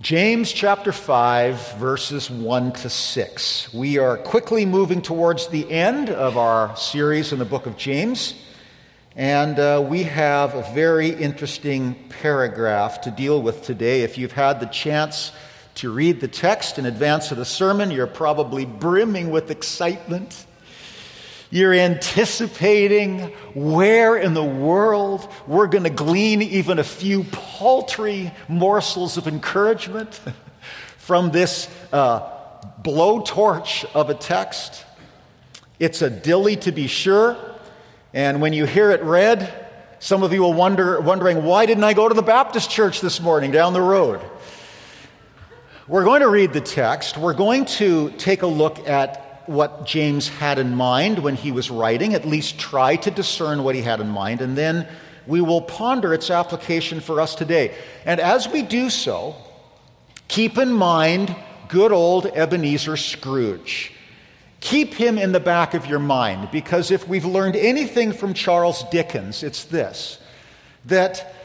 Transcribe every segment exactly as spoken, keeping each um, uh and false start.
James chapter five, verses one to six. We are quickly moving towards the end of our series in the book of James, and uh, we have a very interesting paragraph to deal with today. If you've had the chance to read the text in advance of the sermon, you're probably brimming with excitement. You're anticipating where in the world we're going to glean even a few paltry morsels of encouragement from this uh, blowtorch of a text. It's a dilly to be sure, and when you hear it read, some of you will wonder, wondering, why didn't I go to the Baptist church this morning down the road? We're going to read the text. We're going to take a look at what James had in mind when he was writing, at least try to discern what he had in mind, and then we will ponder its application for us today. And as we do so, keep in mind good old Ebenezer Scrooge. Keep him in the back of your mind, because if we've learned anything from Charles Dickens, it's this, that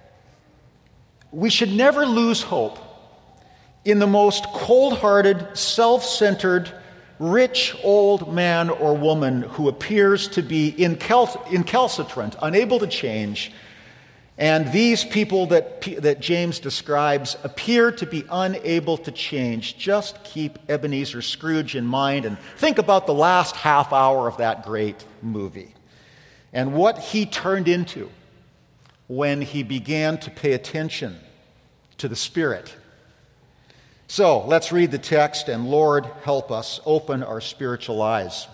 we should never lose hope in the most cold-hearted, self-centered, rich old man or woman who appears to be incal- incalcitrant, unable to change. And these people that, that James describes appear to be unable to change. Just keep Ebenezer Scrooge in mind and think about the last half hour of that great movie and what he turned into when he began to pay attention to the Spirit. So, let's read the text, and Lord, help us open our spiritual eyes.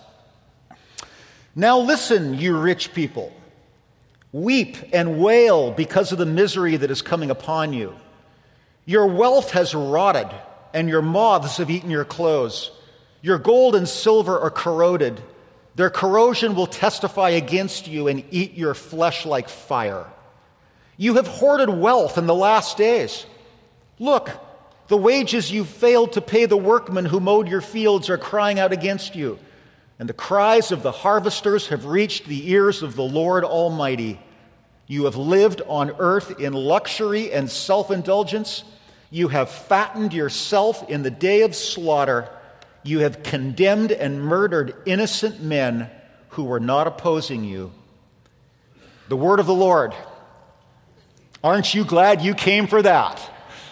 Now listen, you rich people. Weep and wail because of the misery that is coming upon you. Your wealth has rotted, and your moths have eaten your clothes. Your gold and silver are corroded. Their corrosion will testify against you and eat your flesh like fire. You have hoarded wealth in the last days. Look, the wages you failed to pay the workmen who mowed your fields are crying out against you, and the cries of the harvesters have reached the ears of the Lord Almighty. You have lived on earth in luxury and self-indulgence. You have fattened yourself in the day of slaughter. You have condemned and murdered innocent men who were not opposing you. The word of the Lord. Aren't you glad you came for that?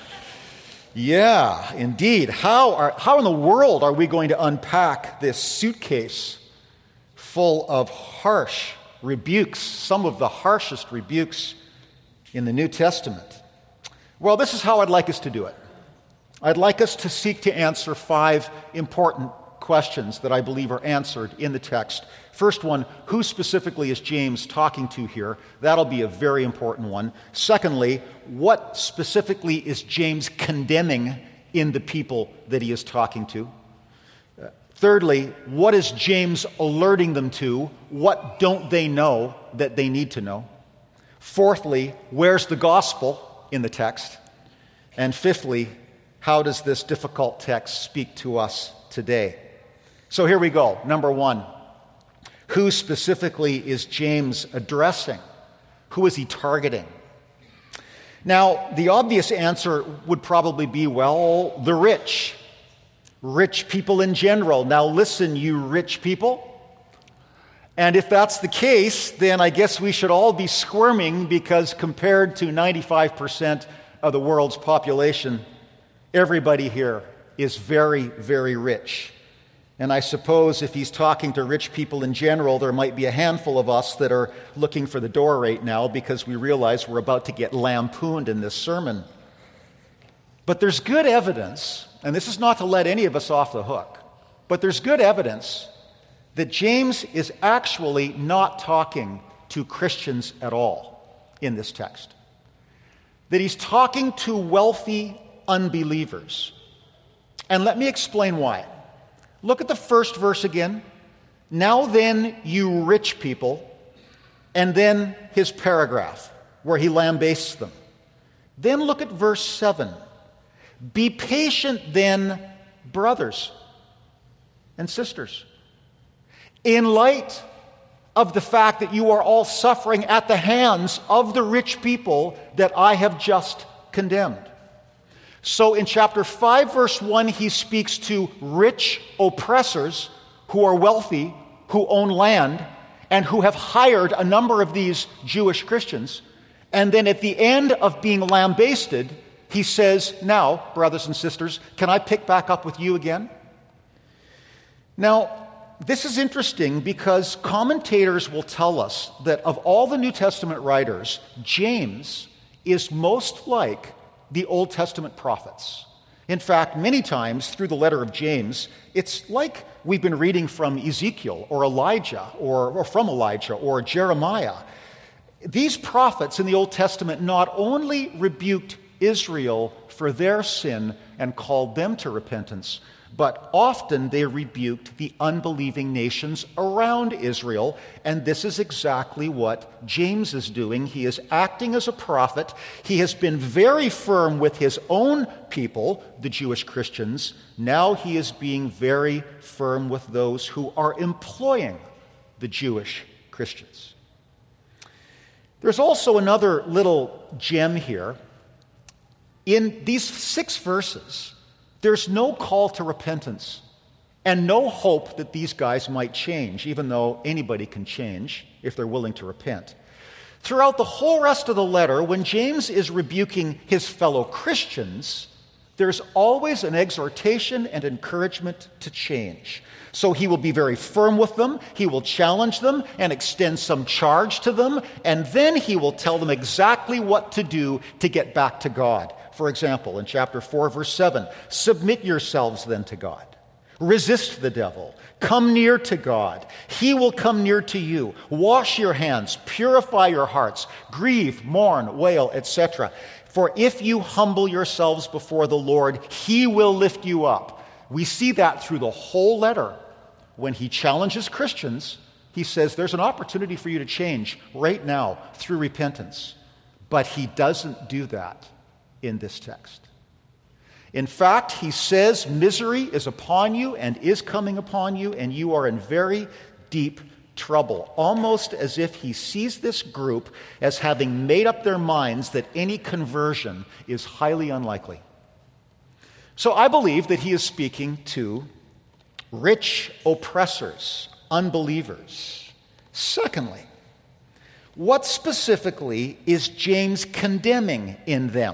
Yeah, indeed. How are how in the world are we going to unpack this suitcase full of harsh rebukes, some of the harshest rebukes in the New Testament? Well, this is how I'd like us to do it. I'd like us to seek to answer five important questions that I believe are answered in the text. First one, who specifically is James talking to here? That'll be a very important one. Secondly, what specifically is James condemning in the people that he is talking to? Uh, thirdly, what is James alerting them to? What don't they know that they need to know? Fourthly, where's the gospel in the text? And fifthly, how does this difficult text speak to us today? So here we go. Number one, who specifically is James addressing? Who is he targeting? Now, the obvious answer would probably be, well, the rich. Rich people in general. Now listen, you rich people. And if that's the case, then I guess we should all be squirming, because compared to ninety-five percent of the world's population, everybody here is very, very rich. And I suppose if he's talking to rich people in general, there might be a handful of us that are looking for the door right now because we realize we're about to get lampooned in this sermon. But there's good evidence, and this is not to let any of us off the hook, but there's good evidence that James is actually not talking to Christians at all in this text. That he's talking to wealthy unbelievers. And let me explain why. Look at the first verse again. Now then, you rich people, and then his paragraph where he lambasts them. Then look at verse seven. Be patient then, brothers and sisters, in light of the fact that you are all suffering at the hands of the rich people that I have just condemned. So in chapter five, verse one, he speaks to rich oppressors who are wealthy, who own land, and who have hired a number of these Jewish Christians. And then at the end of being lambasted, he says, now, brothers and sisters, can I pick back up with you again? Now, this is interesting because commentators will tell us that of all the New Testament writers, James is most like the Old Testament prophets. In fact, many times through the letter of James, it's like we've been reading from Ezekiel or Elijah or, or from Elijah or Jeremiah. These prophets in the Old Testament not only rebuked Israel for their sin and called them to repentance, but often they rebuked the unbelieving nations around Israel, and this is exactly what James is doing. He is acting as a prophet. He has been very firm with his own people, the Jewish Christians. Now he is being very firm with those who are employing the Jewish Christians. There's also another little gem here. In these six verses, there's no call to repentance and no hope that these guys might change, even though anybody can change if they're willing to repent. Throughout the whole rest of the letter, when James is rebuking his fellow Christians, there's always an exhortation and encouragement to change. So he will be very firm with them, he will challenge them and extend some charge to them, and then he will tell them exactly what to do to get back to God. For example, in chapter four, verse seven, submit yourselves then to God. Resist the devil. Come near to God. He will come near to you. Wash your hands. Purify your hearts. Grieve, mourn, wail, et cetera. For if you humble yourselves before the Lord, he will lift you up. We see that through the whole letter. When he challenges Christians, he says there's an opportunity for you to change right now through repentance. But he doesn't do that in this text. In fact, he says misery is upon you and is coming upon you, and you are in very deep trouble, almost as if he sees this group as having made up their minds that any conversion is highly unlikely. So I believe that he is speaking to rich oppressors, unbelievers. Secondly, what specifically is James condemning in them?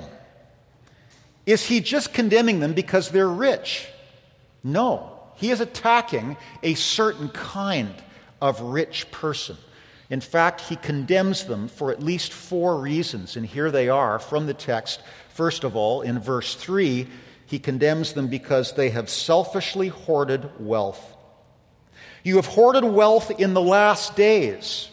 Is he just condemning them because they're rich? No. He is attacking a certain kind of rich person. In fact, he condemns them for at least four reasons, and here they are from the text. First of all, in verse three, he condemns them because they have selfishly hoarded wealth. You have hoarded wealth in the last days.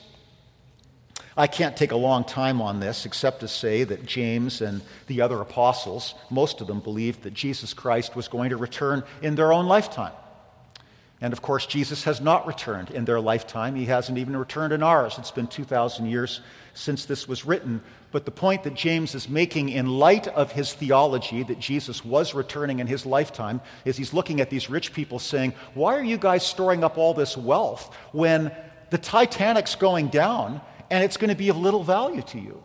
I can't take a long time on this except to say that James and the other apostles, most of them believed that Jesus Christ was going to return in their own lifetime. And of course, Jesus has not returned in their lifetime. He hasn't even returned in ours. It's been two thousand years since this was written. But the point that James is making in light of his theology that Jesus was returning in his lifetime is he's looking at these rich people saying, why are you guys storing up all this wealth when the Titanic's going down and it's going to be of little value to you?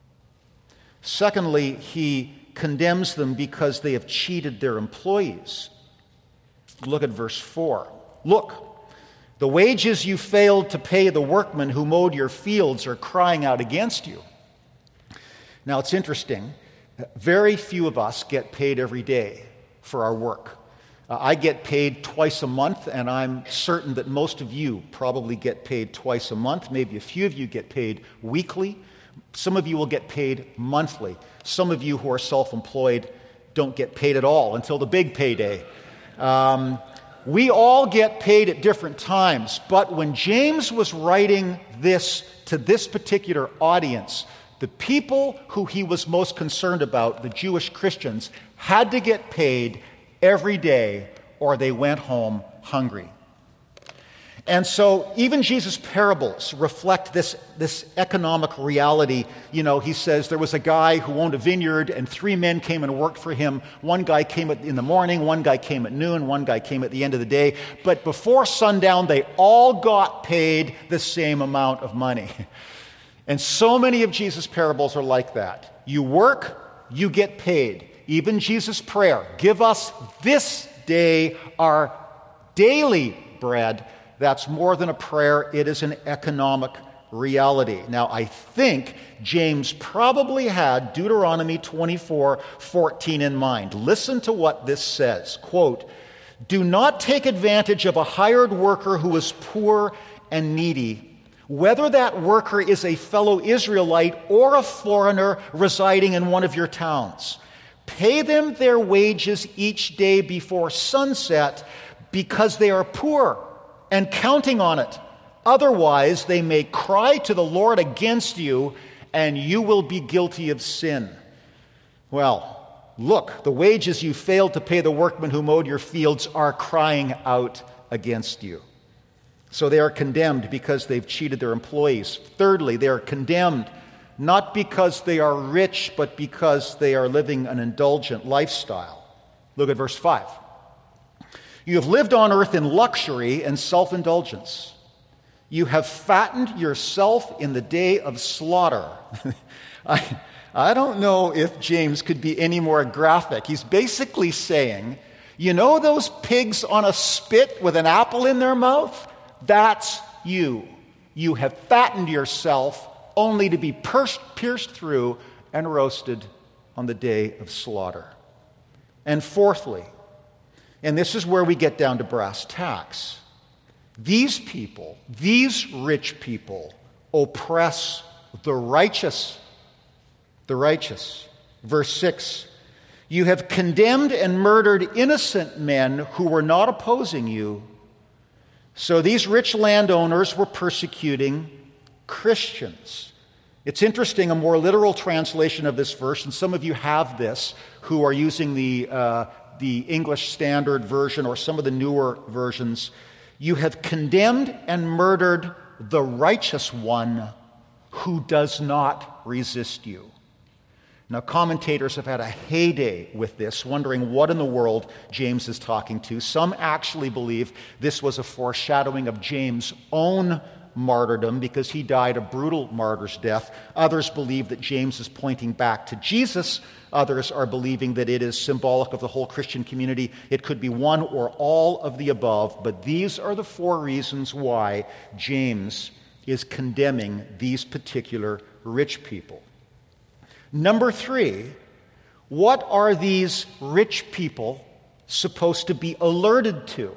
Secondly, he condemns them because they have cheated their employees. Look at verse four. Look, the wages you failed to pay the workmen who mowed your fields are crying out against you. Now, it's interesting. Very few of us get paid every day for our work. Uh, I get paid twice a month, and I'm certain that most of you probably get paid twice a month. Maybe a few of you get paid weekly. Some of you will get paid monthly. Some of you who are self-employed don't get paid at all until the big payday. Um, we all get paid at different times, but when James was writing this to this particular audience, the people who he was most concerned about, the Jewish Christians, had to get paid every day or they went home hungry. And so even Jesus' parables reflect this, this economic reality. You know, he says there was a guy who owned a vineyard and three men came and worked for him. One guy came in the morning, one guy came at noon, one guy came at the end of the day. But before sundown, they all got paid the same amount of money. And so many of Jesus' parables are like that. You work, you get paid. Even Jesus' prayer, give us this day our daily bread, that's more than a prayer, it is an economic reality. Now, I think James probably had Deuteronomy twenty-four fourteen in mind. Listen to what this says. Quote, "Do not take advantage of a hired worker who is poor and needy, whether that worker is a fellow Israelite or a foreigner residing in one of your towns. Pay them their wages each day before sunset because they are poor and counting on it. Otherwise, they may cry to the Lord against you, and you will be guilty of sin." Well, look, the wages you failed to pay the workmen who mowed your fields are crying out against you. So they are condemned because they've cheated their employees. Thirdly, they are condemned not because they are rich, but because they are living an indulgent lifestyle. Look at verse five. "You have lived on earth in luxury and self-indulgence. You have fattened yourself in the day of slaughter." I, I don't know if James could be any more graphic. He's basically saying, you know those pigs on a spit with an apple in their mouth? That's you. You have fattened yourself only to be pierced, pierced through and roasted on the day of slaughter. And fourthly, and this is where we get down to brass tacks, these people, these rich people, oppress the righteous. The righteous. Verse six, "You have condemned and murdered innocent men who were not opposing you." So these rich landowners were persecuting Christians. It's interesting, a more literal translation of this verse, and some of you have this who are using the, uh, the English Standard Version or some of the newer versions. "You have condemned and murdered the righteous one who does not resist you." Now, commentators have had a heyday with this, wondering what in the world James is talking to. Some actually believe this was a foreshadowing of James' own martyrdom because he died a brutal martyr's death. Others believe that James is pointing back to Jesus. Others are believing that it is symbolic of the whole Christian community. It could be one or all of the above, but these are the four reasons why James is condemning these particular rich people. Number three, what are these rich people supposed to be alerted to?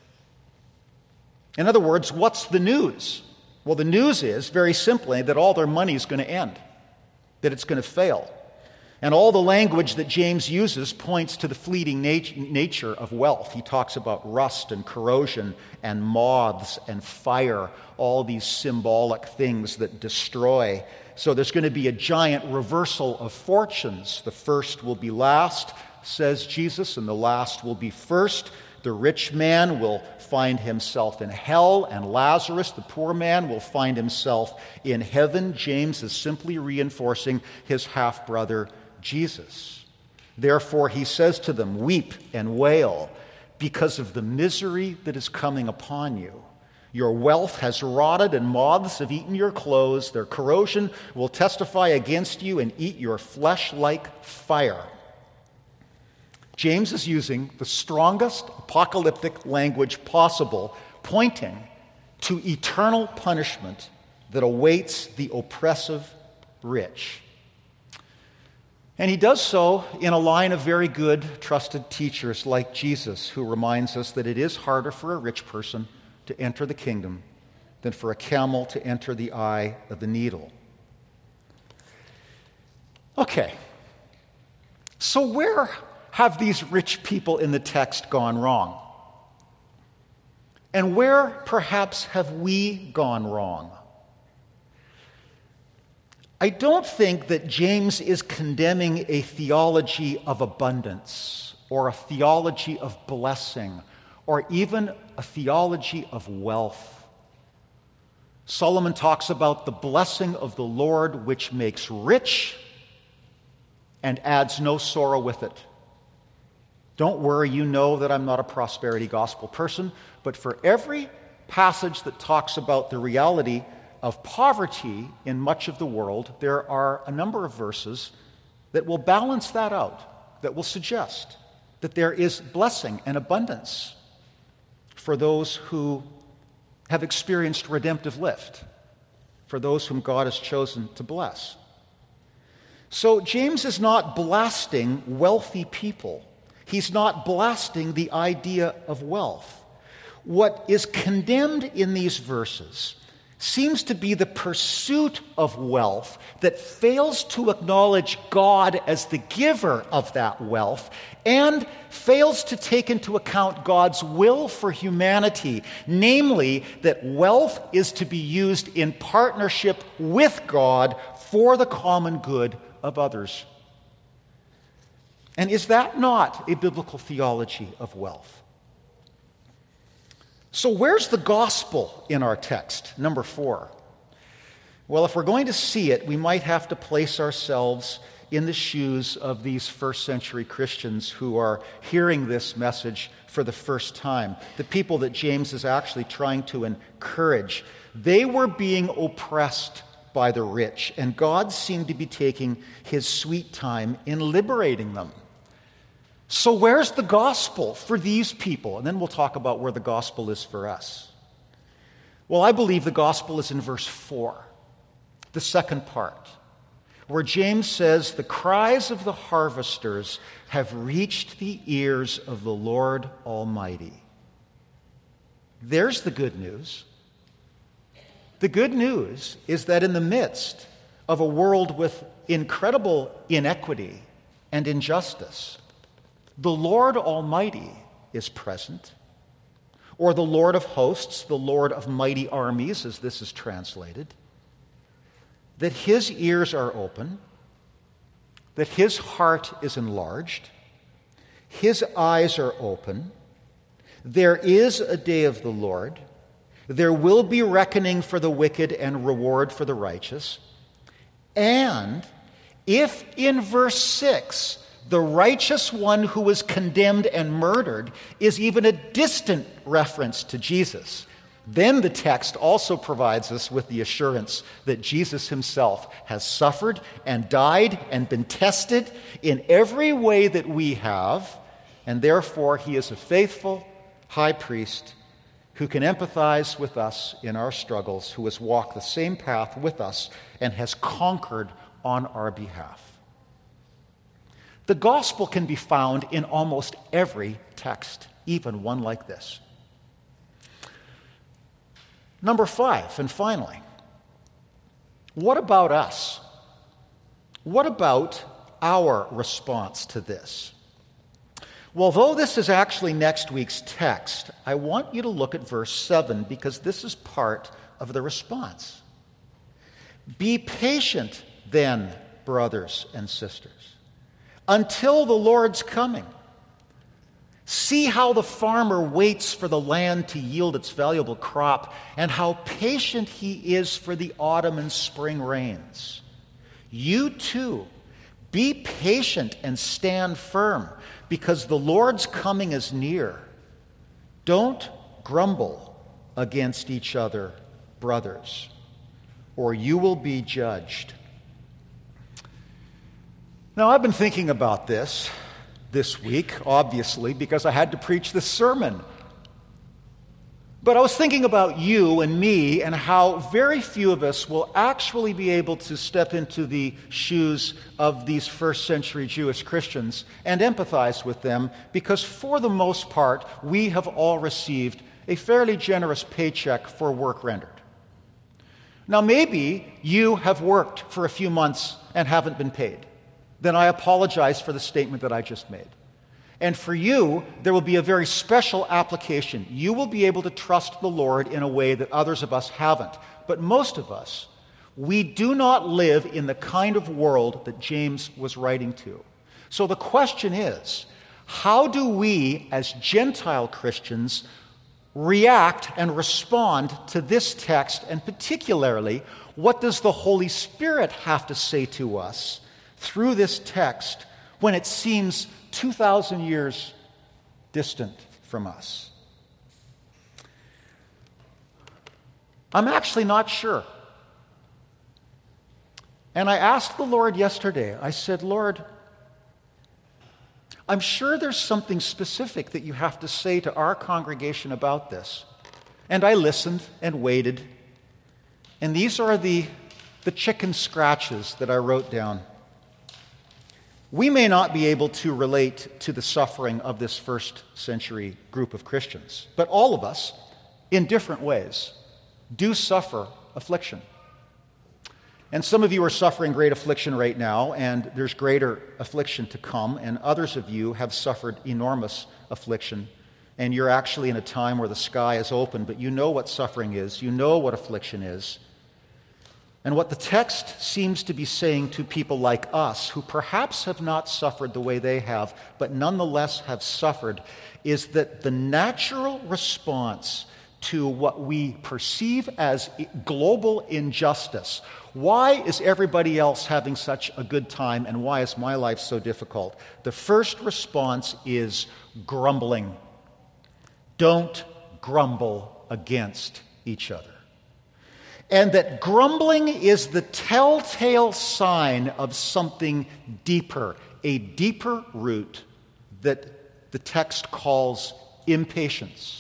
In other words, what's the news? Well, the news is, very simply, that all their money is going to end, that it's going to fail. And all the language that James uses points to the fleeting nat- nature of wealth. He talks about rust and corrosion and moths and fire, all these symbolic things that destroy. So there's going to be a giant reversal of fortunes. The first will be last, says Jesus, and the last will be first. The rich man will find himself in hell, and Lazarus, the poor man, will find himself in heaven. James is simply reinforcing his half-brother Jesus. Therefore, he says to them, "Weep and wail because of the misery that is coming upon you. Your wealth has rotted, and moths have eaten your clothes. Their corrosion will testify against you and eat your flesh like fire." James is using the strongest apocalyptic language possible, pointing to eternal punishment that awaits the oppressive rich. And he does so in a line of very good, trusted teachers like Jesus, who reminds us that it is harder for a rich person to enter the kingdom than for a camel to enter the eye of the needle. Okay, so where have these rich people in the text gone wrong? And where, perhaps, have we gone wrong? I don't think that James is condemning a theology of abundance or a theology of blessing or even a theology of wealth. Solomon talks about the blessing of the Lord which makes rich and adds no sorrow with it. Don't worry, you know that I'm not a prosperity gospel person, but for every passage that talks about the reality of poverty in much of the world, there are a number of verses that will balance that out, that will suggest that there is blessing and abundance for those who have experienced redemptive lift, for those whom God has chosen to bless. So James is not blasting wealthy people. He's not blasting the idea of wealth. What is condemned in these verses seems to be the pursuit of wealth that fails to acknowledge God as the giver of that wealth and fails to take into account God's will for humanity, namely that wealth is to be used in partnership with God for the common good of others. And is that not a biblical theology of wealth? So where's the gospel in our text, number four? Well, if we're going to see it, we might have to place ourselves in the shoes of these first century Christians who are hearing this message for the first time, the people that James is actually trying to encourage. They were being oppressed by the rich, and God seemed to be taking his sweet time in liberating them. So where's the gospel for these people? And then we'll talk about where the gospel is for us. Well, I believe the gospel is in verse four, the second part, where James says, "The cries of the harvesters have reached the ears of the Lord Almighty." There's the good news. The good news is that in the midst of a world with incredible inequity and injustice, the Lord Almighty is present, or the Lord of hosts, the Lord of mighty armies, as this is translated, that his ears are open, that his heart is enlarged, his eyes are open. There is a day of the Lord. There will be reckoning for the wicked and reward for the righteous. And if in verse six, the righteous one who was condemned and murdered is even a distant reference to Jesus, then the text also provides us with the assurance that Jesus himself has suffered and died and been tested in every way that we have, and therefore he is a faithful high priest who can empathize with us in our struggles, who has walked the same path with us and has conquered on our behalf. The gospel can be found in almost every text, even one like this. Number five, and finally, what about us? What about our response to this? Well, though this is actually next week's text, I want you to look at verse seven because this is part of the response. "Be patient then, brothers and sisters, until the Lord's coming. See how the farmer waits for the land to yield its valuable crop, and how patient he is for the autumn and spring rains. You too, be patient and stand firm, because the Lord's coming is near. Don't grumble against each other, brothers, or you will be judged." Now, I've been thinking about this this week, obviously, because I had to preach this sermon. But I was thinking about you and me and how very few of us will actually be able to step into the shoes of these first century Jewish Christians and empathize with them, because for the most part, we have all received a fairly generous paycheck for work rendered. Now, maybe you have worked for a few months and haven't been paid. Then I apologize for the statement that I just made. And for you, there will be a very special application. You will be able to trust the Lord in a way that others of us haven't. But most of us, we do not live in the kind of world that James was writing to. So the question is, how do we as Gentile Christians react and respond to this text? And particularly, what does the Holy Spirit have to say to us through this text when it seems two thousand years distant from us? I'm actually not sure. And I asked the Lord yesterday, I said, "Lord, I'm sure there's something specific that you have to say to our congregation about this. And I listened and waited. And these are the, the chicken scratches that I wrote down. We may not be able to relate to the suffering of this first century group of Christians, but all of us, in different ways, do suffer affliction. And some of you are suffering great affliction right now, and there's greater affliction to come, and others of you have suffered enormous affliction, and you're actually in a time where the sky is open, but you know what suffering is, you know what affliction is. And what the text seems to be saying to people like us, who perhaps have not suffered the way they have, but nonetheless have suffered, is that the natural response to what we perceive as global injustice. Why is everybody else having such a good time, and why is my life so difficult? The first response is grumbling. Don't grumble against each other. And that grumbling is the telltale sign of something deeper, a deeper root that the text calls impatience.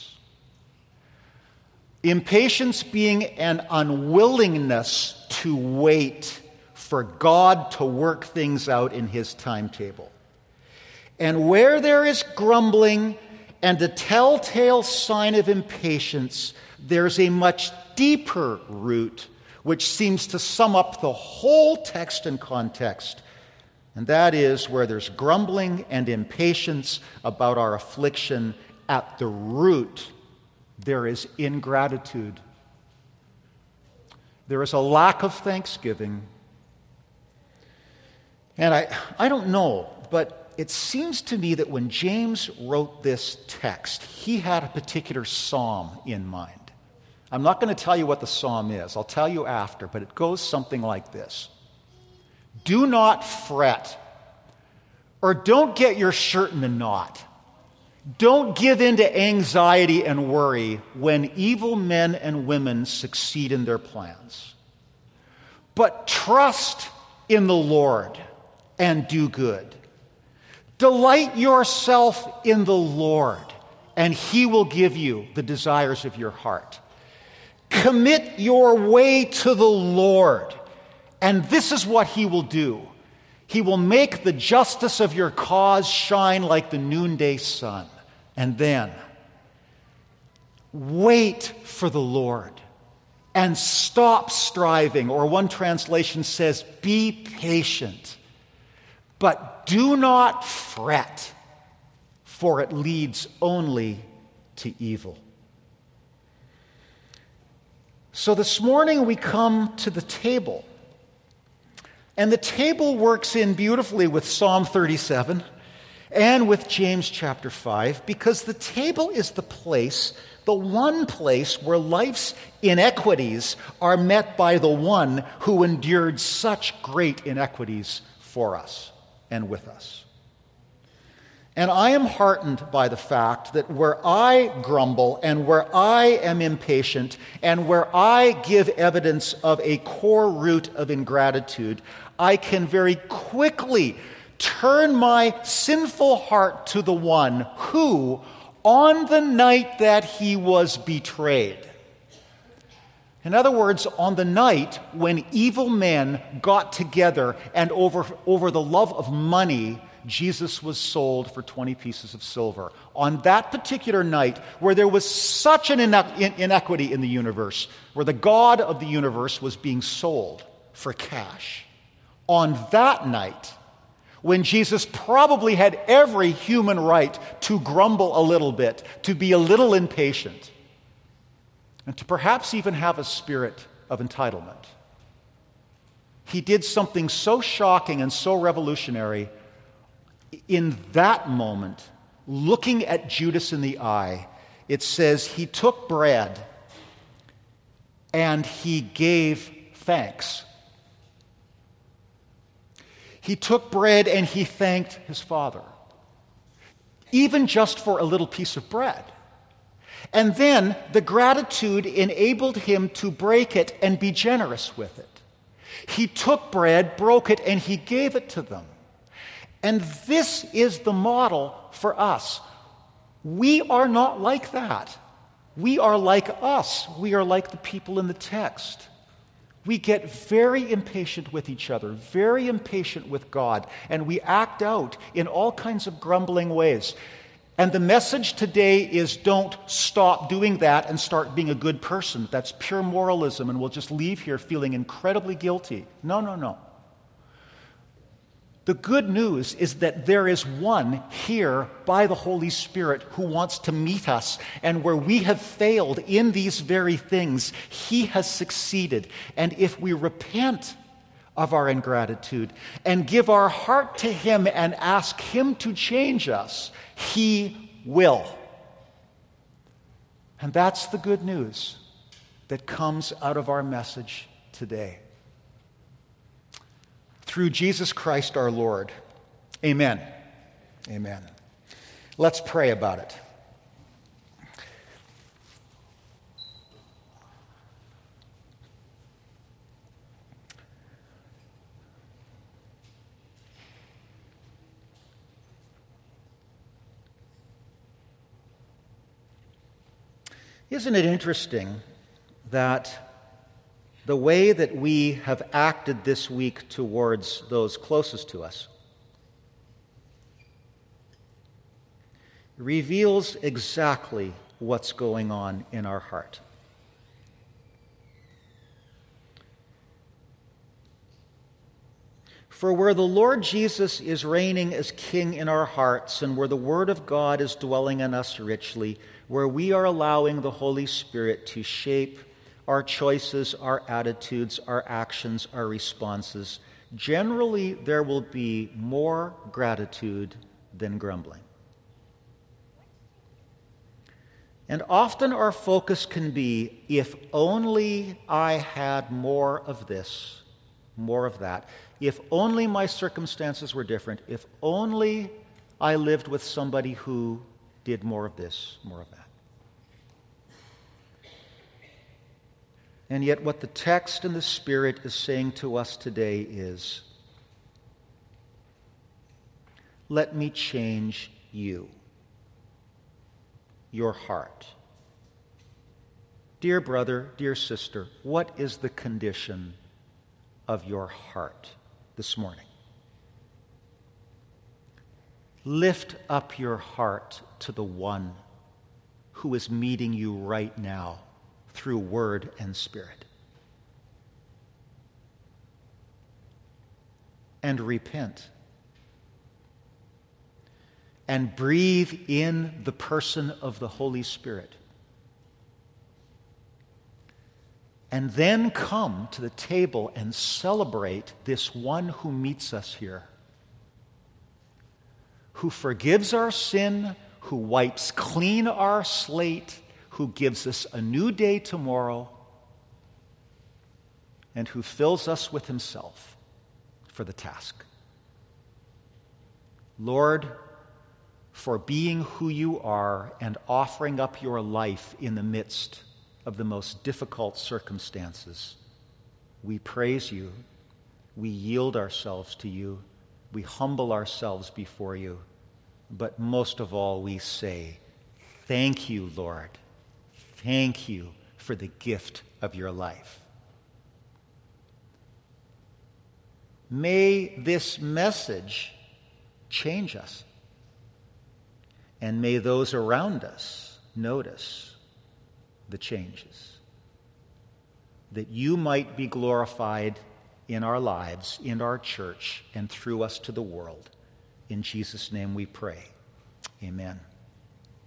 Impatience being an unwillingness to wait for God to work things out in His timetable. And where there is grumbling and a telltale sign of impatience, there's a much deeper root which seems to sum up the whole text and context. And that is where there's grumbling and impatience about our affliction, at the root there is ingratitude. There is a lack of thanksgiving. And I, I don't know, but it seems to me that when James wrote this text, he had a particular psalm in mind. I'm not going to tell you what the psalm is. I'll tell you after, but it goes something like this. Do not fret, or don't get your shirt in a knot. Don't give in to anxiety and worry when evil men and women succeed in their plans. But trust in the Lord and do good. Delight yourself in the Lord, and He will give you the desires of your heart. Commit your way to the Lord, and this is what He will do. He will make the justice of your cause shine like the noonday sun. And then, wait for the Lord and stop striving. Or one translation says, be patient. But do not fret, for it leads only to evil. So this morning we come to the table. And the table works in beautifully with Psalm thirty-seven and with James chapter five, because the table is the place, the one place where life's inequities are met by the one who endured such great inequities for us and with us. And I am heartened by the fact that where I grumble and where I am impatient and where I give evidence of a core root of ingratitude, I can very quickly turn my sinful heart to the one who, on the night that He was betrayed, in other words, on the night when evil men got together and over, over the love of money, Jesus was sold for twenty pieces of silver. On that particular night, where there was such an inequity in the universe, where the God of the universe was being sold for cash, on that night, when Jesus probably had every human right to grumble a little bit, to be a little impatient, and to perhaps even have a spirit of entitlement, He did something so shocking and so revolutionary. In that moment, looking at Judas in the eye, it says He took bread and He gave thanks. He took bread and He thanked His Father, even just for a little piece of bread. And then the gratitude enabled Him to break it and be generous with it. He took bread, broke it, and He gave it to them. And this is the model for us. We are not like that. We are like us. We are like the people in the text. We get very impatient with each other, very impatient with God, and we act out in all kinds of grumbling ways. And the message today is don't stop doing that and start being a good person. That's pure moralism, and we'll just leave here feeling incredibly guilty. No, no, no. The good news is that there is one here by the Holy Spirit who wants to meet us, and where we have failed in these very things, he has succeeded. And if we repent of our ingratitude and give our heart to him and ask him to change us, he will. And that's the good news that comes out of our message today. Through Jesus Christ our Lord. Amen. Amen. Let's pray about it. Isn't it interesting that the way that we have acted this week towards those closest to us reveals exactly what's going on in our heart? For where the Lord Jesus is reigning as King in our hearts, and where the Word of God is dwelling in us richly, where we are allowing the Holy Spirit to shape our choices, our attitudes, our actions, our responses, generally there will be more gratitude than grumbling. And often our focus can be, if only I had more of this, more of that. If only my circumstances were different. If only I lived with somebody who did more of this, more of that. And yet what the text and the Spirit is saying to us today is, let me change you, your heart. Dear brother, dear sister, what is the condition of your heart this morning? Lift up your heart to the one who is meeting you right now through Word and Spirit. And repent. And breathe in the person of the Holy Spirit. And then come to the table and celebrate this one who meets us here, who forgives our sin, who wipes clean our slate, who gives us a new day tomorrow, and who fills us with himself for the task. Lord, for being who you are and offering up your life in the midst of the most difficult circumstances, we praise you, we yield ourselves to you, we humble ourselves before you, but most of all we say, thank you, Lord. Thank you for the gift of your life. May this message change us, and may those around us notice the changes, that you might be glorified in our lives, in our church, and through us to the world. In Jesus' name we pray. Amen.